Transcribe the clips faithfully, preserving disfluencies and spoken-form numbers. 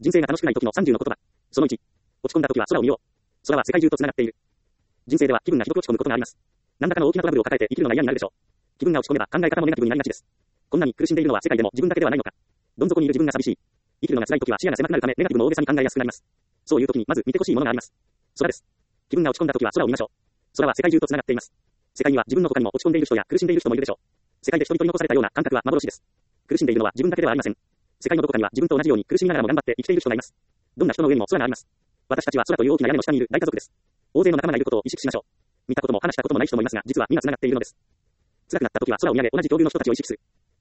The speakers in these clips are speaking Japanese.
人生が楽しくない時のさんじゅうの言葉。そのいち。落ち込んだ時は空を見よう。空は世界中と繋がっている。人生では気分がひどく落ち込むことがあります。何らかの大きなトラブルを抱えて生きるのが嫌になるでしょう。気分が落ち込めば考え方もネガティブになりがちです。こんなに苦しんでいるのは世界でも自分だけではないのか。どん底にいる自分が寂しい。生きるのが辛い時は視野が狭くなるためネガティブも大げさに考えやすくなります。そういう時にまず見てほしいものがあります。空です。気分が落ち込んだ時は空を見ましょう。空は世界中と繋がっています。世界には自分の他にも落ち込んでいる人や苦しんでいる人もいるでしょう。世界で人々に残されたような感覚は幻です。苦しんでいるのは自分だけではありません。世界のどこかには自分と同じように苦しみながらも頑張って生きている人がいます。どんな人の上にも空があります。私たちは空という大きな屋根の下にいる大家族です。大勢の仲間がいることを意識しましょう。見たことも話したこともない人もいますが、実は皆繋がっているのです。辛くなった時は空を見上げ、同じ境遇の人たちを意識する。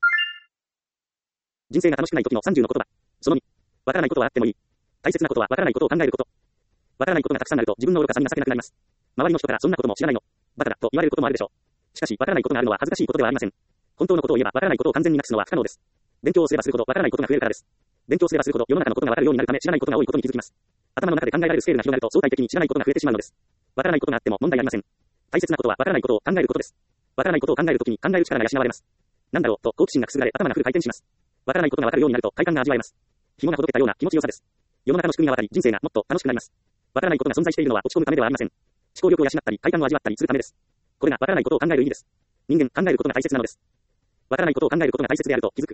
人生が楽しくない時のさんじゅうの言葉。そのに。わからないことはあってもいい。大切なことはわからないことを考えること。わからないことがたくさんあると自分の愚かさに情けなくなります。周りの人からそんなことも知らないの。バカだと言われることもあるでしょう。しかし、わからないことがあるのは恥ずかしいことではありません。本当のことを言えばわからないことを完全になくすのは不可能です。勉強をすればするほどわからないことが増えるからです。勉強すればするほど世の中のことがわかるようになるため知らないことが多いことに気づきます。頭の中で考えられるスケールが広がると相対的に知らないことが増えてしまうのです。わからないことがあっても問題ありません。大切なことはわからないことを考えることです。わからないことを考えるときに考える力が養われます。なんだろうと好奇心がくすぐられ頭がフル回転します。わからないことがわかるようになると快感が味わえます。紐がほどけたような気持ちよさです。世の中の仕組みがわかり人生がもっと楽しくなります。わからないことが存在しているのは落ち込むためではありません。思考力を養ったり快感を味わったりするためです。これがわからないことを考える意味です。人間考えることが大切なのです。わからないことを考えることが大切であると気づく。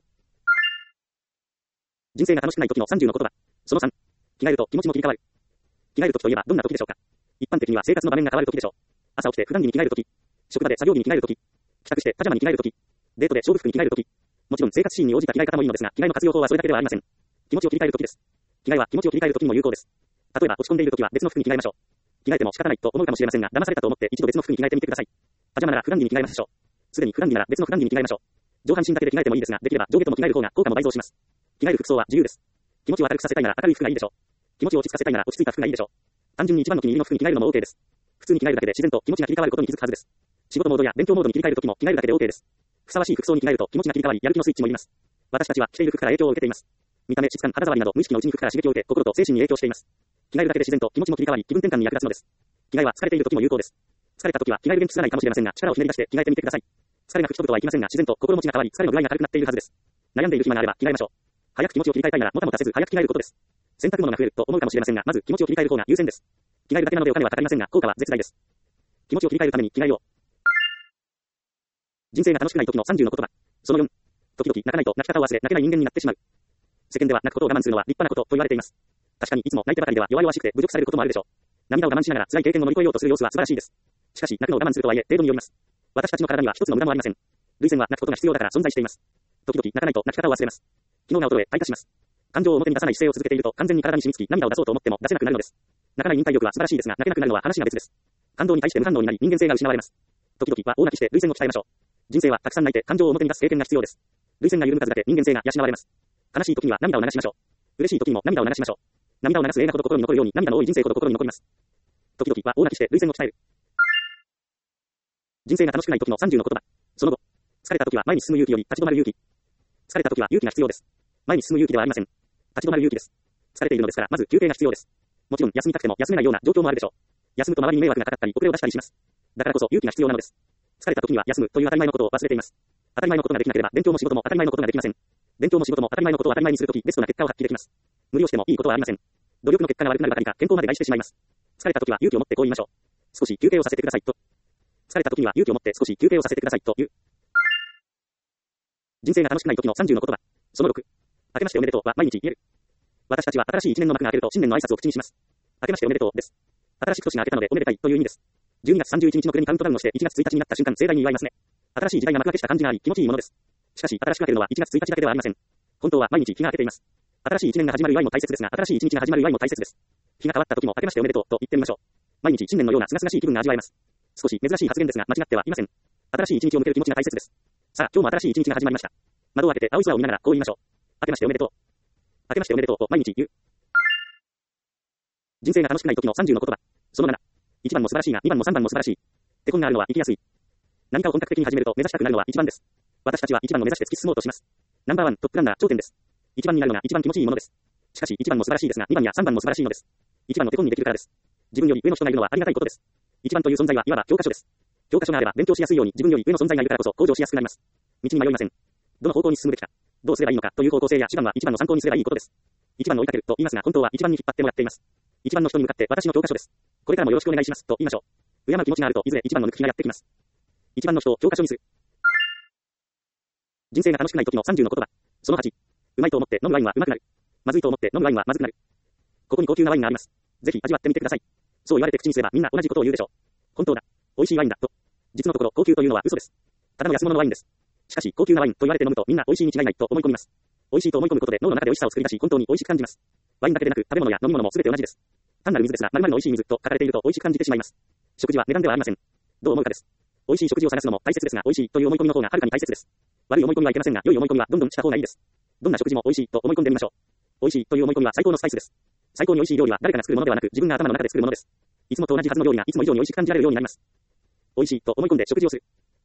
人生が楽しくない時のさんじゅうの言葉。そのさん。着替えると気持ちも切り替わる。着替える時といえばどんな時でしょうか。一般的には生活の場面が変わる時でしょう。朝起きて普段着に着替える時。職場で作業着に着替える時。帰宅してパジャマに着替える時。デートで勝負服に着替える時。もちろん生活シーンに応じた着替え方もいいのですが、着替えの活用法はそれだけではありません。気持ちを切り替える時です。着替えは気持ちを切り替える時にも有効です。例えば落ち込んでいる時は別の服に着替えましょう。着替えても仕方ないと思うかもしれませんが、騙されたと思って一度別の服に着替えてみてください。パジャマなら普段着に着替えましょう。すでに普段着なら別の普段着に着替えましょう。上半身だけで着替えてもいいですが、できれば上下とも着替える方が効果も倍増します。着替える服装は自由です。気持ちを明るくさせたいなら明るい服がいいでしょう。気持ちを落ち着かせたいなら落ち着いた服がいいでしょう。単純に一番の気に入りの服に着替えるのも OK です。普通に着替えるだけで自然と気持ちが切り替わることに気づくはずです。仕事モードや勉強モードに切り替える時も着替えるだけで OK です。ふさわしい服装に着替えると気持ちが切り替わり、やる気のスイッチもいります。私たちは着ている服から影響を受けています。見た目、質感、肌触りなど無意識のうちに服から刺激を受け、心と精神に影響しています。着替えるだけで自然と気持ちも切り替わり、気分転換に役立つのです。着替えは疲れている時も有効です。疲れた時は着替える元気すらないかもしれませんが、力をひねり出して着替えてみてください。疲れなく人々はいきませんが、自然と心持ちが変わり、疲れの具合が軽くなっているはずです。悩んでいる暇があれば着替えましょう。早く気持ちを切り替えたいなら、もたもたせず早く着替えることです。洗濯物が増えると思うかもしれませんが、まず気持ちを切り替える方が優先です。着替えるだけなのでお金はかかりませんが、効果は絶大です。気持ちを切り替えるために着替えよう。人生が楽しくない時のさんじゅうの言葉。そのよん。時々泣かないと泣き方を忘れ、泣けない人間になってしまう。世間では泣くことを我慢するのは立派なことと言われています。確かにいつも泣いてばかりでは弱々しくて侮辱されることもあるでしょう。涙を我慢しながら辛い経験を乗り越えようとする様子は素晴らしいです。しかし泣くのを我慢するとはいえ程度によります。私たちの体には一つの無駄もありません。涙腺は泣くことが必要だから存在しています。時々泣かないと泣き方を忘れます。機能が衰え退化します。感情を表に出さない姿勢を続けていると完全に体に染み付き涙を出そうと思っても出せなくなるのです。泣かない忍耐力は素晴らしいですが、泣けなくなるのは話が別です。感動に対して無反応になり人間性が失われます。時々は大泣きして涙腺を鍛えましょう。人生はたくさん泣いて感情を表に出す経験が必要です。涙腺が緩む数だけ人間性が養われます。悲しい時には涙を流しましょう。嬉しい時にも涙を流しましょう。涙を流す映画ほど心に残るように涙の多い人生ほど心に残ります。時々は大泣きして涙腺を鍛える。人生が楽しくない時のさんじゅうの言葉。その後、疲れた時は前に進む勇気より立ち止まる勇気。疲れた時は勇気が必要です。前に進む勇気ではありません。立ち止まる勇気です。疲れているのですからまず休憩が必要です。もちろん休みたくても休めないような状況もあるでしょう。休むと周りに迷惑がかかったり遅れを出したりします。だからこそ勇気が必要なのです。疲れた時には休むという当たり前のことを忘れています。当たり前のことができなければ勉強も仕事も当たり前のことができません。勉強も仕事も当たり前のことを当たり前にするときベストな結果を発揮できます。無理をしてもいいことはありません。努力の結果が悪くなるばかりか健康まで害してしまいます。疲れた時は勇気を持ってこう言いましょう。少し休憩をさせてくださいと。疲れた時には勇気を持って少し休憩をさせてくださいという。人生が楽しくない時のさんじゅうの言葉。そのろく。明けましておめでとうは毎日言える。私たちは新しい一年の幕が開けると新年の挨拶を口にします。明けましておめでとうです。新しく年が明けたのでおめでたいという意味です。じゅうにがつさんじゅういちにちの暮れにカウントダウンをしていちがつついたちになった瞬間盛大に祝いますね。新しい時代が幕開けした感じがあり気持ちいいものです。しかし新しく開けるのはいちがつついたちだけではありません。本当は毎日日が明けています。新しい一年が始まる祝いも大切ですが、新しい一日が始まる祝いも大切です。日が変わった時も明けましておめでとうと言ってみましょう。毎日新年のような清々しい気分が味わえます。少し珍しい発言ですが間違ってはいません。新しい一日を向ける気持ちが大切です。さあ今日も新しい一日が始まりました。窓を開けて青い空を見ながらこう言いましょう。明けましておめでとう。明けましておめでとうを毎日言う。人生が楽しくない時のさんじゅうの言葉。そのなな。いちばんも素晴らしいがにばんもさんばんも素晴らしい。手本があるのは生きやすい。何かを本格的に始めると目指したくなるのはいちばんです。私たちはいちばんを目指して突き進もうとします。ナンバーワントップランナー頂点です。いちばんになるのが一番気持ちいいものです。しかしいちばんも素晴らしいですがにばんやさんばんも素晴らしいのです。いちばんの手本にできるからです。自分より上の人がいるのはありがたいことです。いちばんという存在はいわば教科書です。教科書があれば勉強しやすいように自分より上の存在がいるからこそ向上しやすくなります。道に迷いません。どの方向に進むべきか、どうすればいいのかという方向性や手段はいちばんの参考にすればいいことです。 一番の追いかけると言いますが、本当は一番に引っ張ってもらっています。一番の人に向かって私の教科書です。これからもよろしくお願いしますと言いましょう。敬う気持ちがあるといずれ一番の抜く日がやってきます。一番の人を教科書にする。人生が楽しくない時のさんじゅうの言葉。そのはち。うまいと思って飲むワインはうまくなる。まずいと思って飲むワインはまずくなる。ここに高級なワインがあります。ぜひ味わってみてください。そう言われて口にすればみんな同じことを言うでしょう。本当だ。美味しいワインだと。実のところ高級というのは嘘です。ただの安物のワインです。しかし高級なワインと言われて飲むとみんな美味しいに違いないと思い込みます。美味しいと思い込むことで脳の中で美味しさを作り出し本当に美味しく感じます。ワインだけでなく食べ物や飲み物も全て同じです。単なる水ですが〇〇の美味しい水と書かれていると美味しく感じてしまいます。食事は値段ではありません。どう思うかです。美味しい食事を探すのも大切ですが美味しいという思い込みの方がはるかに大切です。悪い思い込みはいけませんが良い思い込みはどんどんした方がいいです。どんな食事も美味しいと思い込んでみましょう。美味しいという思い込みは最高のスパイスです。最高に美味しい料理は誰かが作るものではなく自分が頭の中で作るものです。いつもと同じはずの料理がいつも以上に美味しく感じられるようになります。美味しいと思い込んで食事をする。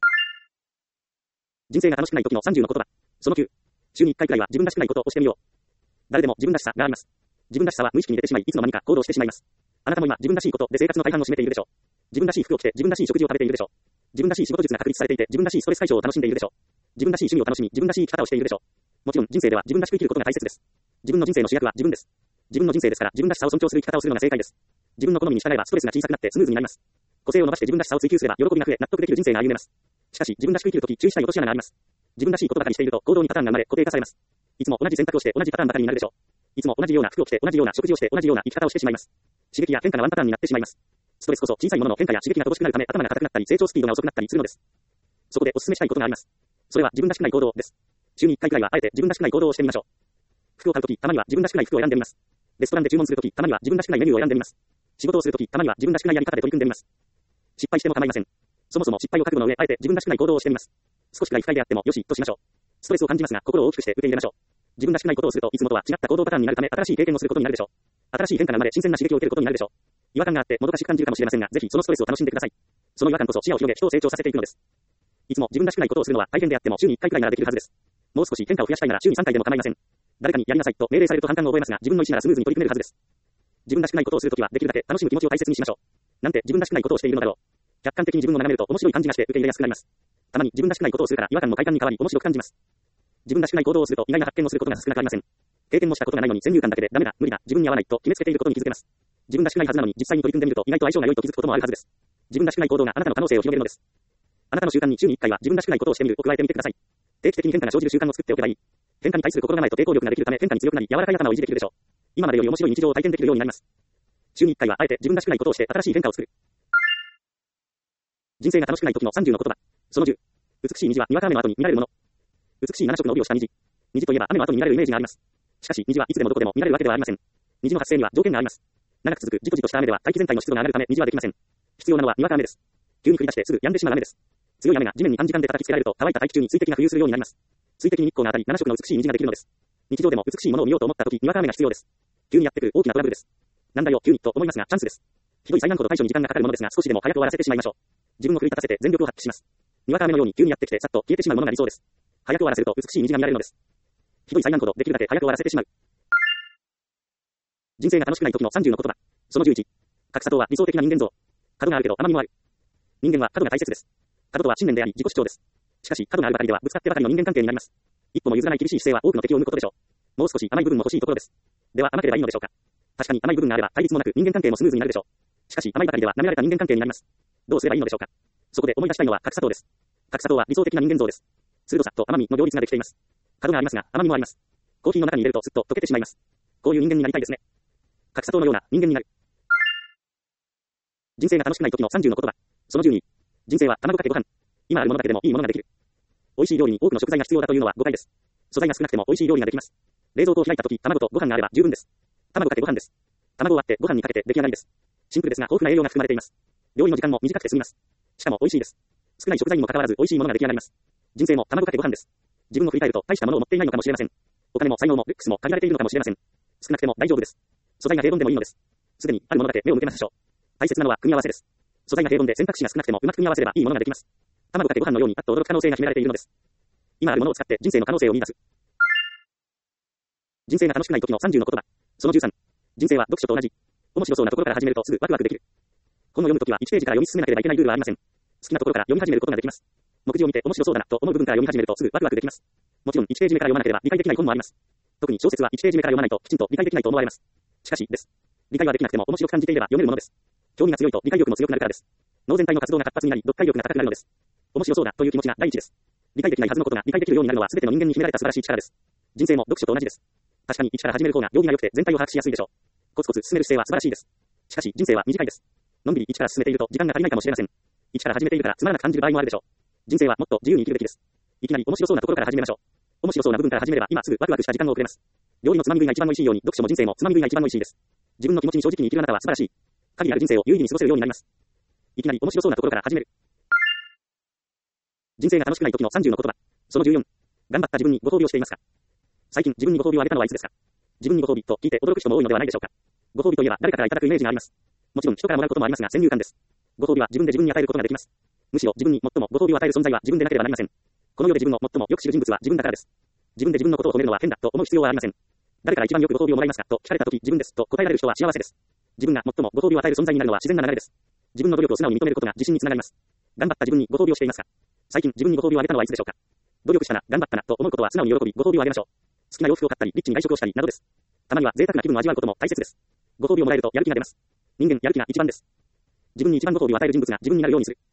人生が楽しくない時のさんじゅうの言葉。そのきゅう。週にいっかいくらいは自分らしくないことをしてみよう。誰でも自分らしさがあります。自分らしさは無意識に出てしまいいつの間にか行動してしまいます。あなたも今自分らしいことで生活の大半を占めているでしょう。自分らしい服を着て自分らしい食事を食べているでしょう。自分らしい仕事術が確立されていて自分らしいストレス解消を楽しんでいるでしょう。自分らしい趣味を楽しみ自分らしい生き方をしているでしょう。もちろん人生では自分らしく生きることが大切です。自分の人生の主役は自分です。自分の人生ですから自分らしさを尊重する生き方をするのが正解です。自分の好みに従えばストレスが小さくなってスムーズになります。個性を伸ばして自分らしさを追求すれば喜びが増え納得できる人生が歩めます。しかし自分らしく生きるとき注意したい落とし穴があります。自分らしいことばかりしていると行動にパターンが生まれ固定化されます。いつも同じ選択をして同じパターンばかりになるでしょう。いつも同じような服を着て同じような食事をして同じような生き方をしてしまいます。刺激や変化がワンパターンになってしまいます。ストレスこそ小さいものの変化や刺激が乏しくなるため頭が硬くなったり成長スピードが遅くなったりするのです。そこでお勧めしたいことがあります。それは自分らしくない行動です。週にいっかいくらいはあえて自分らしくない行動をしてみましょう。服を買うときたまには自分らしくない服を選んでみます。レストランで注文するときたまには自分らしくないメニューを選んでみます。仕事をするときたまには自分らしくないやり方で取り組んでみます。失敗しても構いません。そもそも失敗を覚悟の上あえて自分らしくない行動をしてみます。少しくらい不快であってもよしとしましょう。ストレスを感じますが心を大きくして受け入れましょう。自分らしくないことをするといつもとは違った行動パターンになるため新しい経験をすることになるでしょう。新しい変化が生まれ新鮮な刺激を受けることになるでしょう。違和感があってもどかしく感じるかもしれませんがぜひそのストレスを楽しんでください。その違和感こそ視野を広げ人を成長させていくのです。いつも自分らしくないことをするのは大変であっても週にいっかいくらいならできるはずです。もう少し変化を増やしたいなら週にさんかいでも構いません。誰かにやりなさいと命令されると反感を覚えますが自分の意思ならスムーズに取り組めるはずです。自分らしくないことをするときはできるだけ楽しむ気持ちを大切にしましょう。なんて自分らしくないことをしているのだろう。客観的に自分を眺めると面白い感じがして受け入れやすくなります。たまに自分らしくないことをするから違和感も快感に変わり面白く感じます。自分らしくない行動をすると意外な発見をすることが少なくありません。経験もしたことがないのに先入観だけでダメだ、無理だ、自分に合わないと決めつけていることに気づけます。自分らしくないはずなのに実際に取り組んでみると意外と相性が良いと気づくこともあるはずです。自分らしくない行動があなたの可能性を広げるのです。あなたの習慣に週にいっかいは自分らしくないことをしてみるを加えてみてください。定期的に変化が生じる習慣を作っておけばいい。変化に対する心構えと抵抗力ができるため変化に強くなり柔らかい頭を維持できるでしょう。今までより面白い日常を体験できるようになります。週にいっかいはあえて自分らしくないことをして新しい変化を作る。人生が楽しくない時のさんじゅうの言葉。そのじゅう。美しい虹はにわか雨の後に見られるもの。美しいなな色の帯をした虹。虹といえば雨の後に見られるイメージがあります。しかし虹はいつでもどこでも見られるわけではありません。虹の発生には条件があります。長く続くじとじとした雨では大気全体の湿度が上がるため虹はできません。必要なのはにわか雨です。急に降り出してすぐ止んでしまう雨です。強い雨が地面に短時間で叩きつけられると乾いた大気中に水滴が浮遊するようになります。水滴に日光が当たりなな色の美しい虹ができるのです。日常でも美しいものを見ようと思った時にわか雨が必要です。急にやってくる大きなトラブルです。なんだよ急にと思いますがチャンスです。ひどい災難ほど対処に時間がかかるものですが少しでも早く終わらせてしまいましょう。自分を奮い立たせて全力を発揮します。にわか雨のように急にやってきてさっと消えてしまうものが理想です。早く終わらせると美しい虹が見られるのです。ひどい災難ほどできるだけ早く終わらせてしまう。人生が楽しくない時のさんじゅうの言葉。そのじゅういち。格差とは理想的な人間像。角があるけど甘みもある。人間は角が大切です。角とは信念であり自己主張です。しかし角があるばかりではぶつかってばかりの人間関係になります。一歩も譲らない厳しい姿勢は多くの敵を生むことでしょう。もう少し甘い部分も欲しいところです。では甘ければいいのでしょうか。確かに甘い部分があれば対立もなく人間関係もスムーズになるでしょう。しかし甘いばかりでは舐められた人間関係になります。どうすればいいのでしょうか。そこで思い出したいのは格差とです。格差とは理想的な人間像です。鋭さと甘みの両立ができています。角がありますが甘みもあります。コーヒーの中に入れるとすっと溶けてしまいます。こういう人間になりたいですね。格差とのような人間になる。人生が楽しくない時のさんじゅうの言葉。そのじゅうに。人生は卵かけご飯。今あるものだけでもいいものができる。美味しい料理に多くの食材が必要だというのは誤解です。素材が少なくても美味しい料理ができます。冷蔵庫を開いた時、卵とご飯があれば十分です。卵かけご飯です。卵を割ってご飯にかけて出来上がりです。シンプルですが豊富な栄養が含まれています。料理の時間も短くて済みます。しかも美味しいです。少ない食材にもかかわらず美味しいものが出来上がります。人生も卵かけご飯です。自分を振り返ると大したものを持っていないのかもしれません。お金も才能もルックスも限られているのかもしれません。少なくても大丈夫です。素材が平凡でもいいのです。すでにあるものだけ目を向けましょう。大切なのは組み合わせです。素材が平凡で選択肢が少なくてもうまく組み合わせればいいものができます。卵かけご飯のようにあっと驚く可能性が秘められているのです。今あるものを使って人生の可能性を見出す。人生が楽しくない時のさんじゅうの言葉。そのじゅうさん。人生は読書と同じ。面白そうなところから始めるとすぐワクワクできる。本を読むときはいちページから読み進めなければいけないルールはありません。好きなところから読み始めることができます。目次を見て面白そうだなと思う部分から読み始めるとすぐワクワクできます。もちろんいちページ目から読まなければ理解できない本もあります。 特に小説はいちページ目から読まないときちんと理解できないと思われます。しかし、です。理解はできなくても面白く感じていれば読めるものです。興味が強いと理解力も強くなるからです。脳全体の活動が活発になり、読解力が高くなるのです。面白そうだという気持ちが第一です。理解できないはずのことが理解できるようになるのは全ての人間に秘められた素晴らしい力です。人生も読書と同じです。確かに一から始める方が用意が良くて全体を把握しやすいでしょう。コツコツ進める姿勢は素晴らしいです。しかし人生は短いです。のんびり一から進めていると時間が足りないかもしれません。一から始めているからつまらなく感じる場合もあるでしょう。人生はもっと自由に生きるべきです。いきなり面白そうなところから始めましょう。面白そうな部分から始めれば今すぐワクワクした時間が遅れます。料理のつまみ食いが一番美味しいように読書も人生もつまみ食いが一番美味しいです。自分の気持ちに正直に生きるあなたは素晴らしい。限りある人生を有意義に過ごせるようになります。いきなり面白そうなところから始める。人生が楽しくない時のさんじゅうの言葉。そのじゅうよん。頑張った自分にご褒美をしていますか？最近自分にご褒美をあげたのはいつですか？自分にご褒美と聞いて驚く人も多いのではないでしょうか。ご褒美といえば誰かからいただくイメージがあります。もちろん人からもらうこともありますが先入観です。ご褒美は自分で自分に与えることができます。むしろ自分に最もご褒美を与える存在は自分でなければなりません。この世で自分を最もよく知る人物は自分だからです。自分で自分のことを褒めるのは変だと思う必要はありません。誰から一番よくご褒美をもらいますかと聞かれたとき自分ですと答えられる人は幸せです。自分が最もご褒美を与える存在になるのは自然な流れです。自分の努力を素直に認めることが自信につながります。頑張った自分にご褒美をしていますか？最近自分にご褒美をあげたのはいつでしょうか？努力したな、頑張ったなと思うことは素直に喜びご褒美をあげましょう。好きな洋服を買ったり、リッチに外食をしたりなどです。たまには贅沢な気分を味わうことも大切です。ご褒美をもらえるとやる気が出ます。人間やる気が一番です。自分に一番ご褒美を与える人物が自分になるようにする。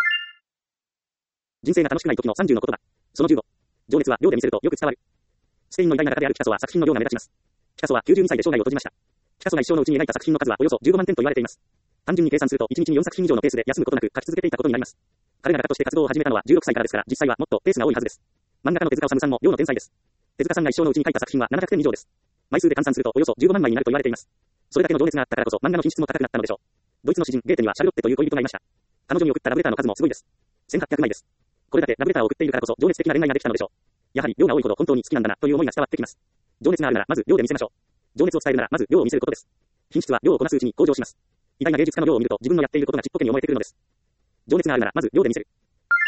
人生が楽しくない時のさんじゅうの言葉。そのじゅうご。情熱は量で見せるとよく伝わる。スペインの偉大な画家であるピカソは作品の量が目立ちます。ピカソはきゅうじゅうにさいで生涯を閉じました。ピカソが一生のうちに描いた作品の数はおよそじゅうごまんてんと言われています。単純に計算するといちにちによんさくひん以上のペースで休むことなく書き続けていたことになります。彼が画家として活動を始めたのはじゅうろくさいからですから、実際はもっとペースが多いはずです。漫画家の手塚治虫さんも量の天才です。手塚さんが一生のうちに書いた作品はななひゃくてん以上です。枚数で換算するとおよそじゅうごまんまいになると言われています。それだけの情熱があったからこそ漫画の品質も高くなったのでしょう。ドイツの詩人ゲーテにはシャルロッテという恋人がいました。彼女に送ったラブレターの数もすごいです。せんはっぴゃくまいです。これだけラブレターを送っているからこそ情熱的な恋愛ができたのでしょう。やはり量が多いほど本当に好きなんだなという思いが伝わってきます。情熱があるならまず量で見せましょう。情熱を伝えるならまず量を見せることです。品質は量をこなすうちに向上します。偉大な芸術家の量を見ると自分のやっていることがちっぽけに思えてくるのです。情熱があるならまず量で見せる。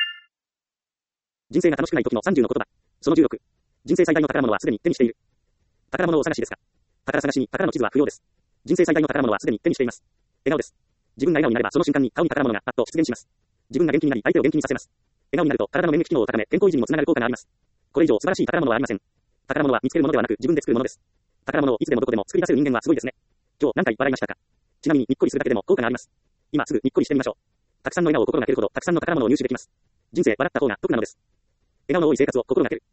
人生が楽しくない時のさんじゅうの言葉。そのじゅうろく。人生最大の宝物はすでに手にしている。宝物をお探しですか？宝探しに宝の地図は不要です。人生最大の宝物はすでに手にしています。笑顔です。自分が笑顔になればその瞬間に顔に宝物がパッと出現します。自分が元気になり相手を元気にさせます。笑顔になると体の免疫機能を高め健康維持にもつながる効果があります。これ以上素晴らしい宝物はありません。宝物は見つけるものではなく自分で作るものです。宝物をいつでもどこでも作り出せる人間はすごいですね。今日何回笑いましたか？ちなみににっこりするだけでも効果があります。今すぐにっこりしてみましょう。たくさんの笑顔を心がけるほどたくさんの宝物を入手できます。人生笑った方が得なのです。笑顔の多い生活を心がける。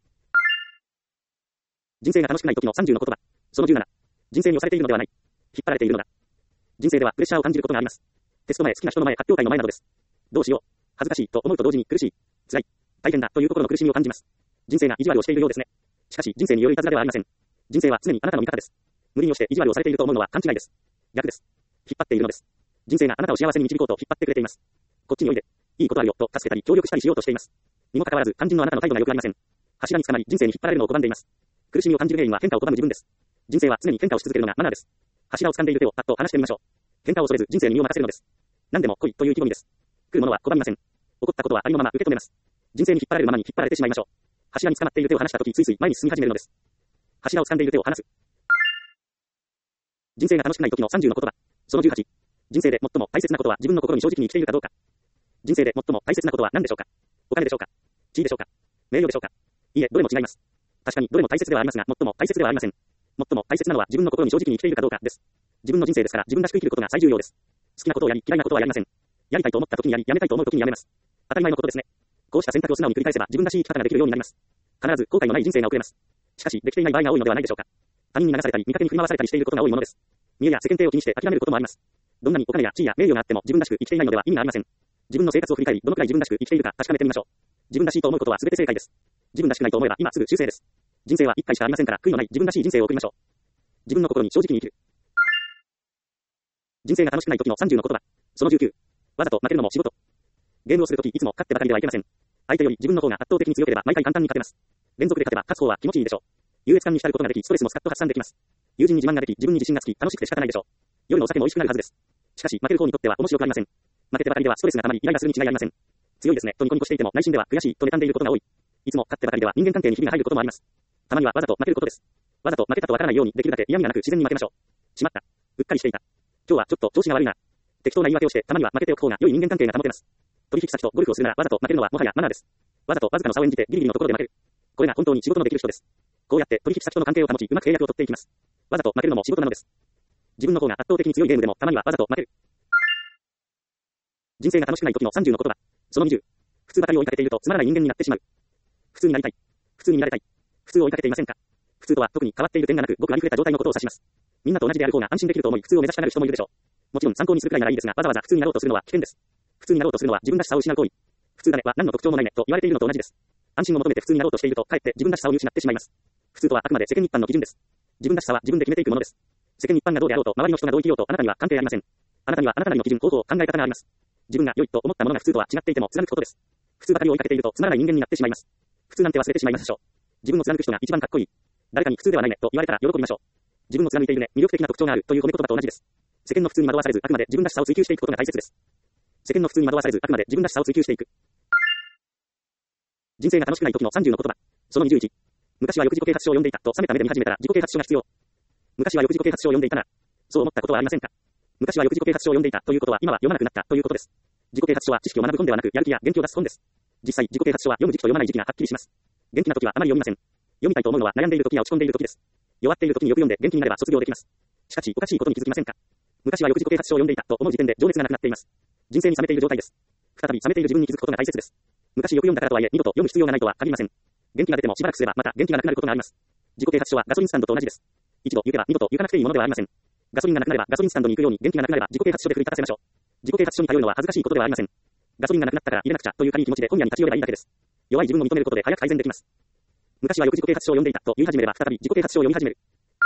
人生が楽しくない時のさんじゅうの言葉。そのじゅうなな。人生に押されているのではない。引っ張られているのだ。人生ではプレッシャーを感じることがあります。テスト前、好きな人の前、発表会の前などです。どうしよう。恥ずかしいと思うと同時に苦しい。辛い。大変だという心の苦しみを感じます。人生が意地悪をしているようですね。しかし人生によるいたずらではありません。人生は常にあなたの味方です。無理をして意地悪をされていると思うのは勘違いです。逆です。引っ張っているのです。人生があなたを幸せに導こうと引っ張ってくれています。こっちにおいで。いいことあるよと助けたり協力したりしようとしています。にもかかわらず肝心のあなたの態度が良くありません。柱につかまり人生に引っ張られるのを拒んでいます。苦しみを感じる原因は変化を拒む自分です。人生は常に変化をし続けるのがマナーです。柱を掴んでいる手をパッと離してみましょう。変化を恐れず人生に身を任せるのです。何でも来いという意気込みです。来るものは拒みません。起こったことはありのまま受け止めます。人生に引っ張られるままに引っ張られてしまいましょう。柱に掴まっている手を離したときついつい前に進み始めるのです。柱を掴んでいる手を離す。人生が楽しくない時のさんじゅうの言葉。そのじゅうはち。人生で最も大切なことは自分の心に正直に生きているかどうか。人生で最も大切なことは何でしょうか？お金でしょうか？地位でしょうか？名誉でしょうか？いいえ、どれも違います。確かにどれも大切ではありますが、最も大切ではありません。最も大切なのは自分の心に正直に生きているかどうかです。自分の人生ですから自分らしく生きることが最重要です。好きなことをやり、嫌いなことはやりません。やりたいと思った時にやり、やめたいと思う時にやめます。当たり前のことですね。こうした選択を素直に繰り返せば自分らしい生き方ができるようになります。必ず後悔のない人生が送れます。しかし、できていない場合が多いのではないでしょうか。他人に流されたり、見かけに振り回されたりしていることが多いものです。見栄や世間体を気にして諦めることもあります。どんなにお金や地位や名誉があっても自分らしく生きていないのでは意味がありません。自分の生活を振り返り、どのくらい自分らしく生きているか確かめてみましょう。自分らしいと思うことは全て正解です。自分らしくないと思えば今すぐ修正です。人生は一回しかありませんから、悔いのない自分らしい人生を送りましょう。自分の心に正直に生きる。人生が楽しくない時のさんじゅうの言葉。そのじゅうきゅう。わざと負けるのも仕事。ゲームをするときいつも勝ってばかりではいけません。相手より自分の方が圧倒的に強ければ毎回簡単に勝てます。連続で勝てば勝つ方は気持ちいいでしょう。優越感に浸ることができ、ストレスもスカッと発散できます。友人に自慢ができ、自分に自信がつき、楽しくて仕方ないでしょう。夜のお酒も美味しくなるはずです。しかし、負ける方にとっては面白くありません。負けてばかりではストレスが溜まり、イライラするに違いありません。強いですね、とニコニコしていても内心では悔しいと妬んでいることが多い。いつも勝ってばかりでは人間関係にひびが入ることもあります。たまにはわざと負けることです。わざと負けたとわからないようにできるだけ嫌味がなく自然に負けましょう。しまった。うっかりしていた。今日はちょっと調子が悪いな。適当な言い訳をしてたまには負けておく方が良い人間関係が保てます。取引先とゴルフをするならわざと負けるのはもはやマナーです。わざとわずかの差を演じてギリギリのところで負ける。これが本当に仕事のできる人です。 こうやって取引先との関係を保ち、うまく契約を取っていきます。わざと負けるのも仕事なのです。自分の方が圧倒的に強いゲームでも、たまにはわざと負ける。人生が楽しくない時のさんじゅうの言葉。そのにじゅう。普通ばかりを追いかけているとつまらない人間になってしまう。普通になりたい。普通に見られたい。普通を追いかけていませんか？普通とは特に変わっている点がなく、ごくありふれた状態のことを指します。みんなと同じである方が安心できると思い、普通を目指したがる人もいるでしょう。もちろん参考にするくらいならいいですが、わざわざ普通になろうとするのは危険です。普通になろうとするのは自分らしさを失う行為。普通だねは何の特徴もないねと言われているのと同じです。安心を求めて普通になろうとしていると、かえって自分らしさを見失ってしまいます。普通とはあくまで世間一般の基準です。自分らしさは自分で決めていくものです。世間一般がどうであろうと、周りの人がどう生きようと、あなたには関係ありません。あなたにはあなたなりの基準、方法、考え方があります。自分が良いと思ったものが普通とは違っていても貫くことです。普通ばかりを追いかけているとつまらない人間になってしまいます。普通なんて忘れてしまいましょう。自分を貫く人が一番かっこいい。誰かに普通ではないねと言われたら喜びましょう。自分を貫いているね、魅力的な特徴があるという褒め言葉と同じです。世間の普通に惑わされず、あくまで自分らしさを追求していくことが大切です。世間の普通に惑わされず、あくまで自分らしさを追求していく。人生が楽しくない時のさんじゅうの言葉。そのにじゅういち。昔はよく自己啓発書を読んでいたと冷めた目で見始めたら自己啓発書が必要。昔はよく自己啓発書を読んでいたなら、そう思ったことはありませんか？昔はよく自己啓発書を読んでいたということは今は読まなくなったということです。自己啓発書は知識を学ぶ本ではなく、やる気や元気を出す本です。実際、自己啓発書は読む時期と読まない時期がはっきりします。元気な時はあまり読みません。読みたいと思うのは悩んでいる時や落ち込んでいる時です。弱っている時によく読んで元気になれば卒業できます。しかし、おかしいことに気づきませんか？昔はよく自己啓発書を読んでいたと思う時点で情熱がなくなっています。人生に冷めている状態です。再び冷めている自分に気づくことが大切です。昔よく読んだからとはいえ、二度と読む必要がないとは限りません。元気が出てもしばらくすればまた元気がなくなることがあります。自己啓発書はガソリンスタンドと同じです。一度行けば二度と行かなくていいものではありません。ガソリンがなくなればガソリンスタンドに行くように元気がなくなれば自己啓発書で奮い立たせましょう。自己啓発書に頼るのは恥ずかしいことではありません。ガソリンがなくなったから入れなくちゃという軽い気持ちで本屋に立ち寄ればいいだけです。弱い自分を認めることで早く改善できます。昔はよく自己啓発書を読んでいたと言い始めれば再び自己啓発書を読み始める。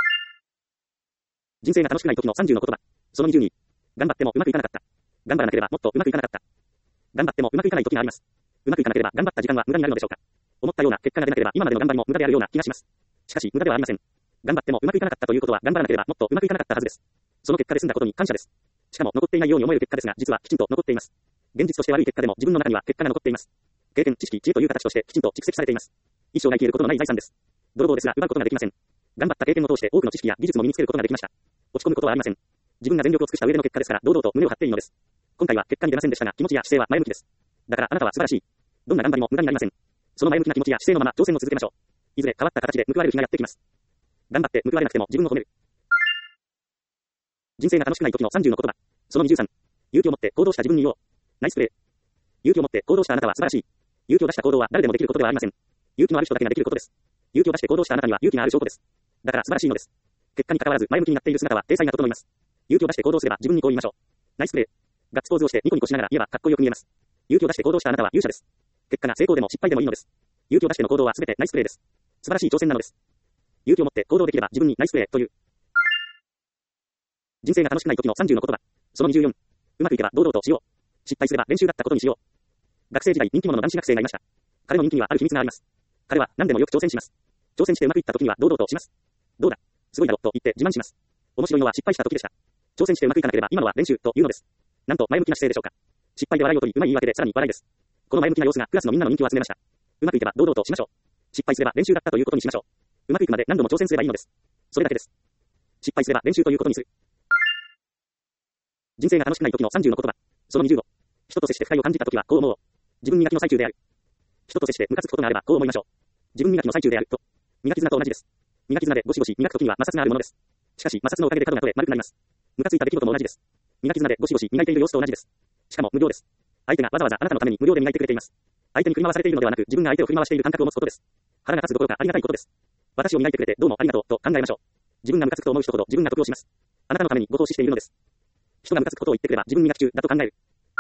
人生が楽しくない時のさんじゅうの言葉。そのにじゅうに。頑張ってもうまくいかなかった。頑張らなければもっとうまくいかなかった。頑張ってもうまくいかない時があります。うまくいかなければ頑張った時間は無駄になるのでしょうか。思ったような結果が出なければ今までの頑張りも無駄であるような気がします。しかし無駄ではありません。頑張ってもうまくいかなかったということは頑張らなければもっとうまくいかなかったはずです。その結果で済んだことに感謝です。しかも残っていないように思える結果ですが、実はきちんと残っています。現実として悪い結果でも自分の中には結果が残っています。経験、知識、知恵という形としてきちんと蓄積されています。一生が生きることのない財産です。泥棒ですが奪うことができません。頑張った経験を通して多くの知識や技術も身につけることができました。落ち込むことはありません。自分が全力を尽くした上での結果ですから堂々と胸を張っていいのです。今回は結果に出ませんでしたが気持ちや姿勢は前向きです。だからあなたは素晴らしい。どんな頑張りも無駄になりません。その前向きな気持ちや姿勢のまま挑戦を続けましょう。いずれ変わった形で報われる日がやってきます。頑張って報われなくても自分を褒める。人生が楽しくない時のさんじゅうの言葉。そのにじゅうさん。勇気を持って行動した自分に言おう。ナイスプレー。勇気を持って行動したあなたは素晴らしい。勇気を出した行動は誰でもできることではありません。勇気のある人だけができることです。勇気を出して行動したあなたには勇気がある証拠です。だから素晴らしいのです。結果に関わらず前向きになっている姿は体裁が整います。勇気を出して行動すれば自分にこう言いましょう。ナイスプレー。ガッツポーズをしてニコニコしながら言えばかっこよく見えます。勇気を出して行動したあなたは勇者です。結果が成功でも失敗でもいいのです。勇気を出しての行動はすべてナイスプレーです。素晴らしい挑戦なのです。勇気を持って行動できれば自分にナイスプレーという。人生が楽しくない時のさんじゅうの言葉。そのにじゅうよん。うまくいけば堂々としよう。失敗すれば練習だったことにしよう。学生時代人気者の男子学生がいました。彼の人気にはある秘密があります。彼は何でもよく挑戦します。挑戦してうまくいった時には堂々とします。どうだ、すごいだろと言って自慢します。面白いのは失敗した時でした。挑戦してうまくいかなければ今のは練習というのです。なんと前向きな姿勢でしょうか。失敗で笑いを取りうまい言い訳でさらに笑いです。この前向きな様子がクラスのみんなの人気を集めました。うまくいけば堂々としましょう。失敗すれば練習だったということにしましょう。うまくいくまで何度も挑戦すればいいのです。それだけです。失敗すれば練習ということにする。人生が楽しくない時のさんじゅうの言葉。そのにじゅうご。人と接して不快を感じた時はこう思おう。自分磨きの最中である。人と接してムカつくことがあればこう思いましょう。自分磨きの最中であると。磨き綱と同じです。磨き綱でゴシゴシ磨く時には摩擦があるものです。しかし摩擦のおかげで角が取れ丸くなります。ムカついた出来事も同じです。磨き綱でゴシゴシ磨いている様子と同じです。しかも無料です。相手がわざわざあなたのために無料で磨いてくれています。相手に振り回されているのではなく自分が相手を振り回している感覚を持つことです。腹が立つどころかありがたいことです。私を磨いてくれてどうもありがとうと考えましょう。自分がムカつくと思う人ほど自分が得をします。あなたのためにご奉仕しているのです。人がムカつくことを言ってくれば自分磨き中だと考える。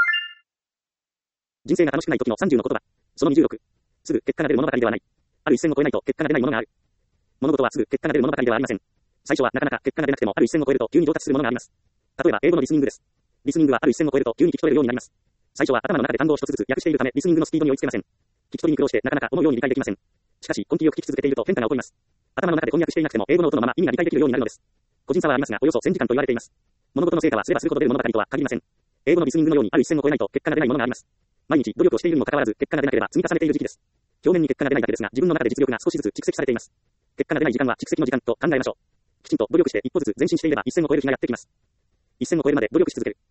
人生が楽しくない時のさんじゅうの言葉。そのにじゅうろく。すぐ結果が出る物語ではない。ある一線を越えないと結果が出ないものがある。物事はすぐ結果が出る物語ではありません。最初はなかなか結果が出なくてもある一線を越えると急に上達するものがあります。例えば英語のリスニングです。リスニングはある一線を越えると急に聞き取れるようになります。最初は頭の中で単語を一つずつ訳しているためリスニングのスピードに追いつけません。聞き取りに苦労してなかなか思うように理解できません。しかし根気よく聞き続けていると変化が起こります。頭の中で翻訳していなくても英語の音のまま意味が理解できるようになるのです。個人差はありますがおよそせんじかんと言われています。物事の成果はすればするほど出る物語とは限りません。英語のリスニングのようにある一線を越えないと結果が出ないものがあります。毎日努力をしているにもかかわらず結果が出なければ積み重ねている時期です。表面に結果が出ないだけですが自分の中で実力が少しずつ蓄積されています。結果が出ない時間は蓄積の時間と考えましょう。きちんと努力して一歩ずつ前進していれば一線を越える日がやってきます。一線を越えるまで努力し続ける。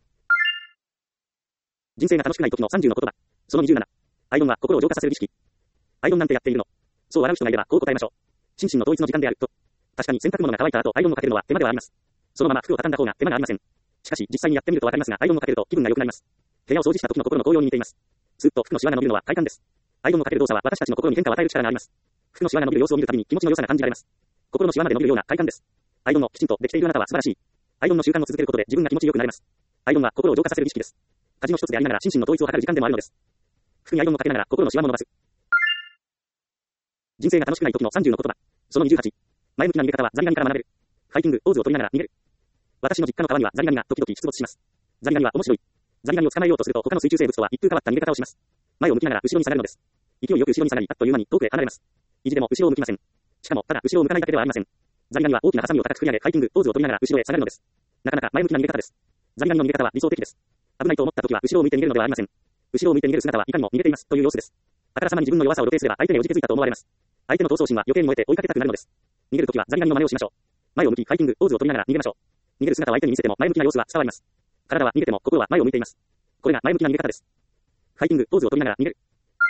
人生が楽しくない時のさんじゅうの言葉。そのにじゅうなな。アイロンは心を浄化させる儀式。アイロンなんてやっているの。そう笑う人がいればこう答えましょう。 心身の統一の時間である、と。確かに洗濯物が乾いた後アイロンをかけるのは手間ではあります。そのまま服を畳んだ方が手間がありません。しかし、実際にやってみるとわかりますが、アイロンをかけると気分が良くなります。部屋を掃除した時の心の高揚に似ています。スーッと服のシワが伸びるのは快感です。アイロンをかける動作は私たちの心に変化を与える力があります。服のシワが伸びる様子を見るたびに気持ちの良さが感じられます。心のシワまで伸びるような快感です。アイロンをきちんとできているあなたは素晴らしい。アイロンの習慣を続けることで自分が気持ちよくなれます。アイロンは心を浄化させる儀式です。家事の一つでありながら心身の統一を図る時間でもあるのです。服にアイロンをかけながら心のシワも伸ばす。人生が楽しくない時のさんじゅうの言葉。そのにじゅうはち。前向きな逃げ方はザリガニから学べる。ファイティング、ポーズを取りながら逃げる。私の実家の川にはザリガニが時々出没します。ザリガニは面白い。ザリガニを捕まえようとすると他の水中生物とは一風変わった逃げ方をします。前を向きながら後ろに下がるのです。勢いよく後ろに下がり、あっという間に遠くへ離れます。意地でも後ろを向きません。しかも、ただ後ろを向かないだけではありません。ザリガニは大きなハサミを高く振り上げ、ファイティング、ポーズを取りながら後ろへ下がるのです。なかなか前向きな逃げ方です。ザリガニの逃げ方は理想的です。危ないと思った時は後ろを向いて逃げるのではありません。後ろを向いて逃げる姿はいかにも逃げていますという様子です。あからさまに自分の弱さを露呈すれば相手におじけづいたと思われます。相手の闘争心は余計に燃えて追いかけたくなるのです。逃げるときはザリガニの真似をしましょう。前を向きファイティング、ポーズを取りながら逃げましょう。逃げる姿を相手に見せても前向きな様子は伝わります。体は逃げても心は前を向いています。これが前向きな逃げ方です。ファイティング、ポーズを取りながら逃げる。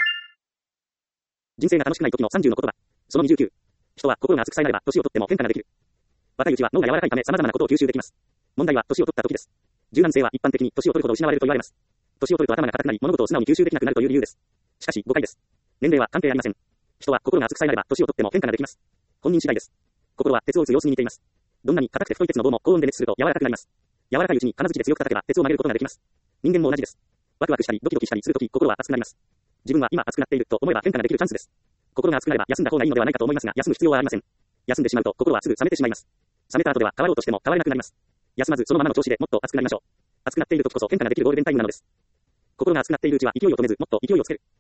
人生が楽しくない時のさんじゅうの言葉。そのにじゅうきゅう。人は心が熱くさえなれば年を取っても変化ができる。若いうちは脳が柔らかいため様々なことを吸収できます。問題は年を取った時です。柔軟性は一般的に年を取るほど失われると言われます。年を取ると頭が固くなり物事を素直に吸収できなくなるという理由です。しかし誤解です。年齢は関係ありません。人は心が熱くさえなれば年を取っても変化ができます。本人次第です。心は鉄を打つ様子に似ています。どんなに硬くて太い鉄の棒も高温で熱すると柔らかくなります。柔らかいうちに金槌で強く叩けば鉄を曲げることができます。人間も同じです。ワクワクしたりドキドキしたりするとき心は熱くなります。自分は今熱くなっていると思えば変化ができるチャンスです。心が熱くなれば休んだ方がいいのではないかと思いますが、休む必要はありません。休んでしまうと心はすぐ冷めてしまいます。冷めた後では変わろうとしても変われなくなります。休まずそのままの調子でもっと熱くなりましょう。熱くなっている時こそ変化ができるゴールデンタイムなのです。心が熱くなっているうちは勢いを止めずもっと勢いをつける。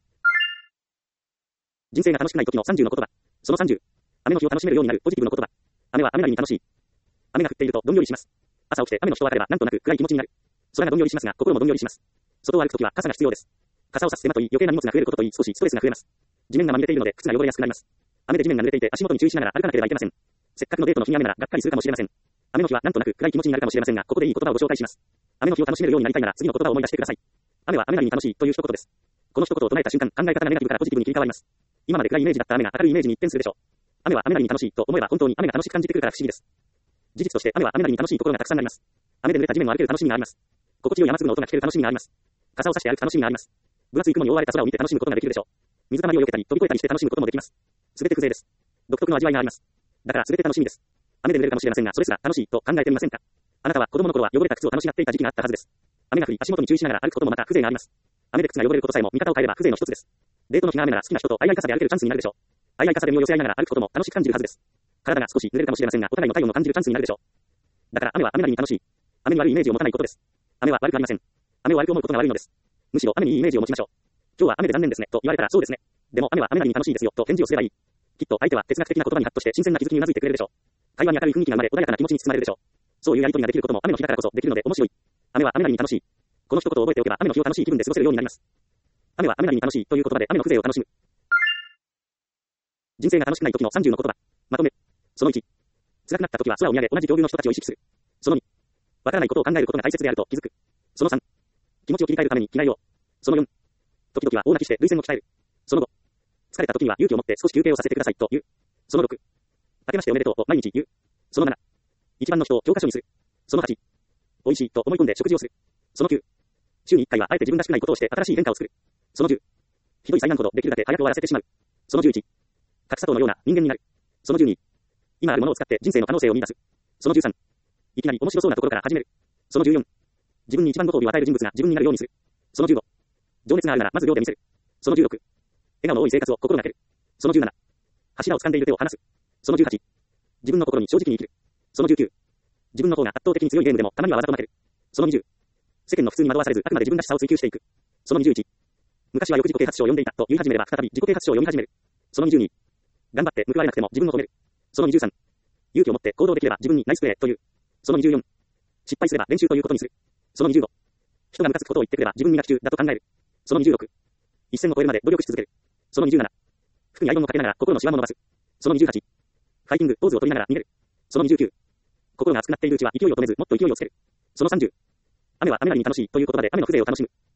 人生が楽しくない時のさんじゅうの言葉。そのさんじゅう。雨の日を楽しめるようになるポジティブの言葉。雨は雨なりに楽しい。雨が降っているとどんよりします。朝起きて雨の日と分かればなんとなく暗い気持ちになる。空がどんよりしますが心もどんよりします。外を歩くときは傘が必要です。傘を差す手間といい余計な荷物が増えることといい少しストレスが増えます。地面がまみれているので靴が汚れやすくなります。雨で地面が濡れていて足元に注意しながら歩かなければいけません。せっかくのデートの日に雨ならがっかりするかもしれません。雨の日はなんとなく暗い気持ちになるかもしれませんが、ここでいい言葉をご紹介します。雨の日を楽しめるようになりたいなら次の言葉を思い出してください。雨は雨なりに楽しいという一言です。この一言を唱えた瞬間、考え方がネガティブからポジティブに切り替わります。今まで暗いイメージだった雨が明るいイメージに一転するでしょう。雨は雨なりに楽しいと思えば本当に雨が楽しく感じてくるから不思議です。事実として雨は雨なりに楽しいところがたくさんあります。雨で濡れた地面を歩ける楽しみがあります。心地よい雨粒の音が聞ける楽しみがあります。傘を差して歩く楽しみがあります。分厚い雲に覆われた空を見て楽しむことができるでしょう。水たまりを避けたり飛び越えたりして楽しむこともできます。すべて風情です。独特の味わいがあります。だからすべて楽しみです。雨で濡れるかもしれませんが、それすら楽しいと考えてみませんか。あなたは子供の頃は汚れた靴を楽しがっていた時期があったはずです。雨が降り足元に注意しながら歩くこともまた風情があります。雨で靴が汚れることさえも見方を変えれば風情の一つです。デートの日が雨なら好きな人と相合い傘で歩けるチャンスになるでしょう。相合い傘で身を寄せ合いながら歩くことも楽しく感じるはずです。体が少し濡れるかもしれませんが、お互いの体温を感じるチャンスになるでしょう。だから雨は雨なりに楽しい。雨に悪いイメージを持たないことです。雨は悪くありません。雨を悪く思うことが悪いのです。むしろ雨にいいイメージを持ちましょう。今日は雨で残念ですねと言われたらそうですね。でも雨は雨なりに楽しいですよと返事をすればいい。きっと相手は哲学的な言葉にハッとして新鮮な気づきにうなずいてくれるでしょう。会話に明るい雰囲気が生まれ穏やかな気持ちに包まれるでしょう。そういうやりとりができることも雨の日だからこそできるので面白い。雨は雨なりに楽しい。この一言を覚えておけば雨の日を楽しい気分で過ごせるようになります。雨は雨なりに楽しいという言葉で雨の風情を楽しむ。人生が楽しくない時のさんじゅうの言葉。まとめ。そのいち。辛くなった時は空を見上げ同じ境遇の人たちを意識する。そのに。わからないことを考えることが大切であると気づく。そのさん。気持ちを切り替えるために着替えよう。そのよん。時々は大泣きして涙腺を鍛える。そのご。疲れた時には勇気を持って少し休憩をさせてくださいと言う。そのろく。明けましておめでとうと毎日言う。そのなな。一番の人を教科書にする。そのはち。美味しいと思い込んで食事をする。そのきゅう。週にいっかいはあえて自分らしくないことをして新しい変化を作る。そのじゅう。ひどい災難ほどできるだけ早く終わらせてしまう。そのじゅういち。格差党のような人間になる。そのじゅうに。今あるものを使って人生の可能性を見出す。そのじゅうさん。いきなり面白そうなところから始める。そのじゅうよん。自分に一番ご褒美を与える人物が自分になるようにする。そのじゅうご。情熱があるならまず量で見せる。そのじゅうろく。笑顔の多い生活を心がける。そのじゅうなな。柱を掴んでいる手を離す。そのじゅうはち。自分の心に正直に生きる。そのじゅうきゅう。自分の方が圧倒的に強いゲームでもたまにはわざと負ける。そのにじゅう。世間の普通に惑わされずあくまで自分らしさを追求していく。そのにじゅういち。昔はよく自己啓発書を読んでいたと言い始めれば再び自己啓発書を読み始める。そのにじゅうに。頑張って報われなくても自分を褒める。そのにじゅうさん。勇気を持って行動できれば自分にナイスプレーという。そのにじゅうよん。失敗すれば練習ということにする。そのにじゅうご。人がムカつくことを言ってくれば自分磨き中だと考える。そのにじゅうろく。一線を越えるまで努力し続ける。そのにじゅうなな。服にアイロンをかけながら心のシワも伸ばす。そのにじゅうはち。ファイティング、ポーズを取りながら逃げる。そのにじゅうきゅう。心が熱くなっているうちは勢いを止めずもっと勢いをつける。そのさんじゅう。雨は雨なりに楽しいという言葉で雨の風情を楽しむ。